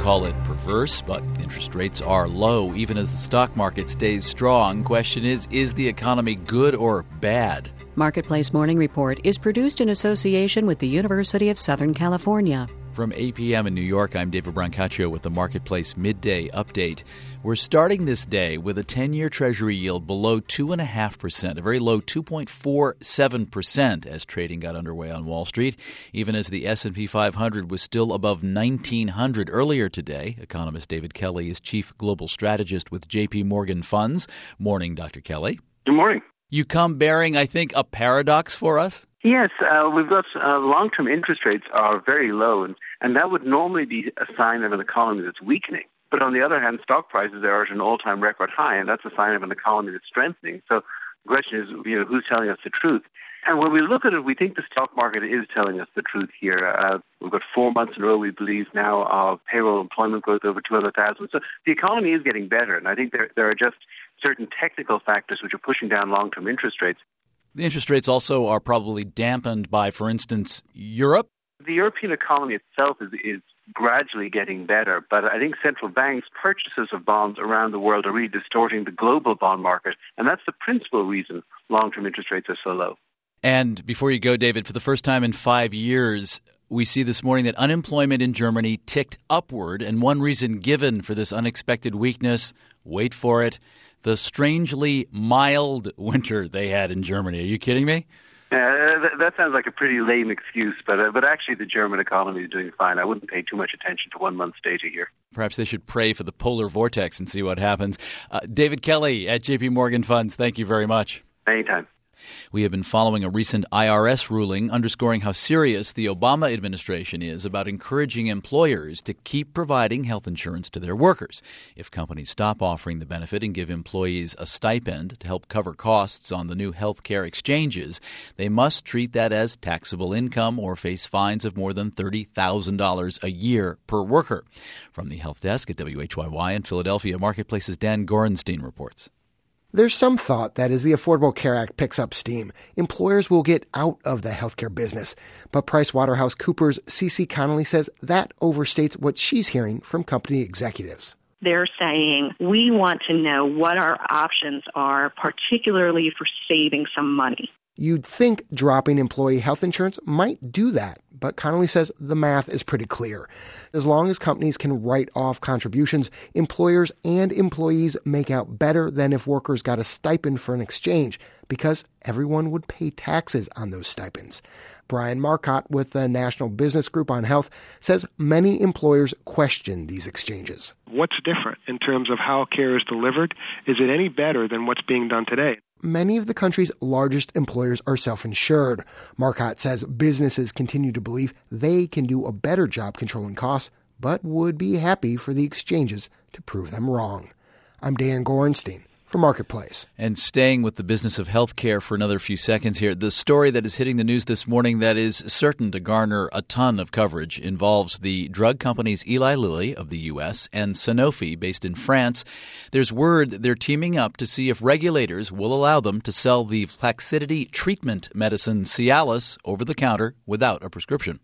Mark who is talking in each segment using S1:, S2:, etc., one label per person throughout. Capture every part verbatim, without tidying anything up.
S1: call it perverse, but interest rates are low even as the stock market stays strong. Question is, is the economy good or bad?
S2: Marketplace Morning Report is produced in association with the University of Southern California.
S1: From eight p.m. in New York, I'm David Brancaccio with the Marketplace Midday Update. We're starting this day with a ten-year Treasury yield below two point five percent, a very low two point four seven percent as trading got underway on Wall Street, even as the S and P five hundred was still above nineteen hundred earlier today. Economist David Kelly is Chief Global Strategist with J P. Morgan Funds. Morning, Doctor Kelly.
S3: Good morning.
S1: You come bearing, I think, a paradox for us?
S3: Yes, uh, we've got uh, long-term interest rates are very low, and, and that would normally be a sign of an economy that's weakening. But on the other hand, stock prices are at an all-time record high, and that's a sign of an economy that's strengthening. So the question is, you know, who's telling us the truth? And when we look at it, we think the stock market is telling us the truth here. Uh, we've got four months in a row, we believe now, of payroll employment growth over two hundred thousand. So the economy is getting better, and I think there there are just certain technical factors which are pushing down long-term interest rates.
S1: The interest rates also are probably dampened by, for instance, Europe.
S3: The European economy itself is, is gradually getting better, but I think central banks' purchases of bonds around the world are really distorting the global bond market, and that's the principal reason long-term interest rates are so low.
S1: And before you go, David, for the first time in five years, we see this morning that unemployment in Germany ticked upward, and one reason given for this unexpected weakness, wait for it, the strangely mild winter they had in Germany. Are you kidding me?
S3: Uh, that, that sounds like a pretty lame excuse, but uh, but actually the German economy is doing fine. I wouldn't pay too much attention to one month's data here.
S1: Perhaps they should pray for the polar vortex and see what happens. Uh, David Kelly at J P. Morgan Funds, thank you very much.
S3: Anytime.
S1: We have been following a recent I R S ruling underscoring how serious the Obama administration is about encouraging employers to keep providing health insurance to their workers. If companies stop offering the benefit and give employees a stipend to help cover costs on the new health care exchanges, they must treat that as taxable income or face fines of more than thirty thousand dollars a year per worker. From the Health Desk at W H Y Y in Philadelphia, Marketplace's Dan Gorenstein reports.
S4: There's some thought that as the Affordable Care Act picks up steam, employers will get out of the healthcare business. But PricewaterhouseCoopers' Cece Connolly says that overstates what she's hearing from company executives.
S5: They're saying, we want to know what our options are, particularly for saving some money.
S4: You'd think dropping employee health insurance might do that, but Connolly says the math is pretty clear. As long as companies can write off contributions, employers and employees make out better than if workers got a stipend for an exchange, because everyone would pay taxes on those stipends. Brian Marcotte with the National Business Group on Health says many employers question these exchanges.
S6: What's different in terms of how care is delivered? Is it any better than what's being done today?
S4: Many of the country's largest employers are self-insured. Marcotte says businesses continue to believe they can do a better job controlling costs, but would be happy for the exchanges to prove them wrong. I'm Dan Gorenstein for Marketplace.
S1: And staying with the business of healthcare for another few seconds here, the story that is hitting the news this morning that is certain to garner a ton of coverage involves the drug companies Eli Lilly of the U S and Sanofi based in France. There's word they're teaming up to see if regulators will allow them to sell the laxity treatment medicine Cialis over the counter without a prescription.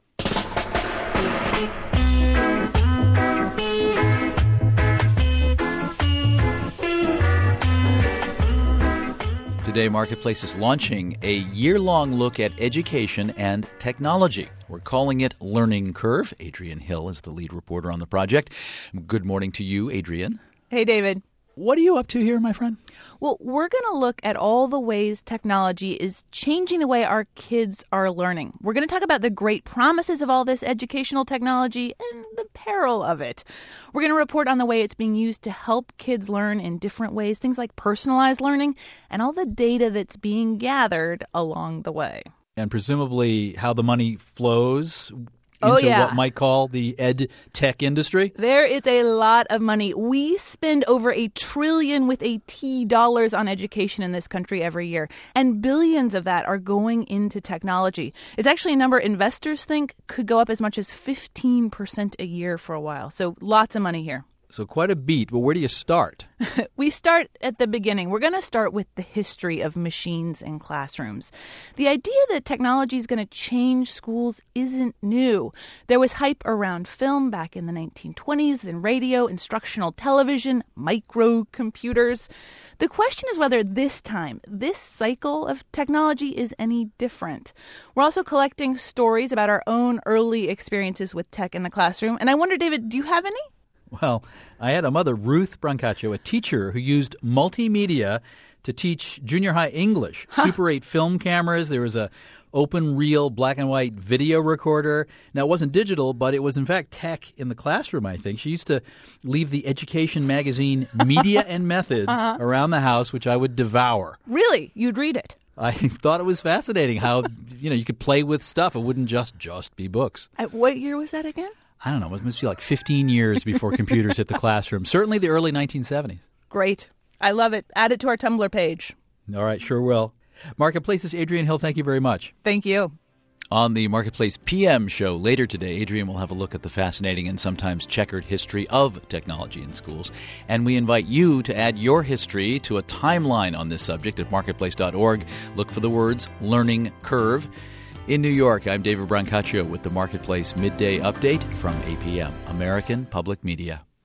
S1: Today, Marketplace is launching a year-long look at education and technology. We're calling it Learning Curve. Adrienne Hill is the lead reporter on the project. Good morning to you, Adrienne.
S7: Hey, David.
S1: What are you up to here, my friend?
S7: Well, we're going to look at all the ways technology is changing the way our kids are learning. We're going to talk about the great promises of all this educational technology and the peril of it. We're going to report on the way it's being used to help kids learn in different ways, things like personalized learning, and all the data that's being gathered along the way.
S1: And presumably how the money flows into
S7: oh, yeah.
S1: what might call the ed tech industry?
S7: There is a lot of money. We spend over a trillion with a T dollars on education in this country every year, and billions of that are going into technology. It's actually a number investors think could go up as much as fifteen percent a year for a while. So lots of money here.
S1: So quite a beat, but where do you start?
S7: We start at the beginning. We're going to start with the history of machines in classrooms. The idea that technology is going to change schools isn't new. There was hype around film back in the nineteen twenties, then radio, instructional television, microcomputers. The question is whether this time, this cycle of technology is any different. We're also collecting stories about our own early experiences with tech in the classroom. And I wonder, David, do you have any?
S1: Well, I had a mother, Ruth Brancaccio, a teacher who used multimedia to teach junior high English. Huh. Super eight film cameras. There was a open reel black and white video recorder. Now, it wasn't digital, but it was in fact tech in the classroom, I think. She used to leave the education magazine Media and Methods uh-huh. around the house, which I would devour.
S7: Really? You'd read it?
S1: I thought it was fascinating how, you know, you could play with stuff. It wouldn't just just be books.
S7: At what year was that again?
S1: I don't know. It must be like fifteen years before computers hit the classroom. Certainly the early nineteen seventies.
S7: Great. I love it. Add it to our Tumblr page.
S1: All right, sure will. Marketplace's Adrienne Hill, thank you very much.
S7: Thank you.
S1: On the Marketplace P M show later today, Adrienne will have a look at the fascinating and sometimes checkered history of technology in schools. And we invite you to add your history to a timeline on this subject at marketplace dot org. Look for the words learning curve. In New York, I'm David Brancaccio with the Marketplace Midday Update from A P M, American Public Media.